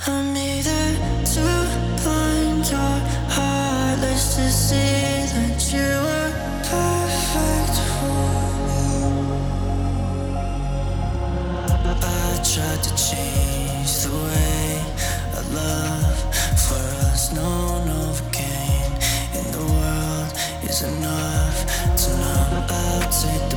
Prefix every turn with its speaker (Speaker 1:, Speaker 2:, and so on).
Speaker 1: I'm either too blind or heartless to see that you were perfect for me. I tried to change the way I love for us, no Novocaine in the world is enough to know. I'll take